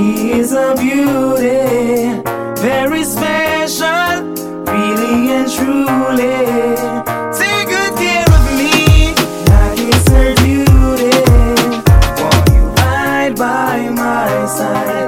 She is a beauty, very special, really and truly. Take good care of me, that is her duty. Won't you ride by my side?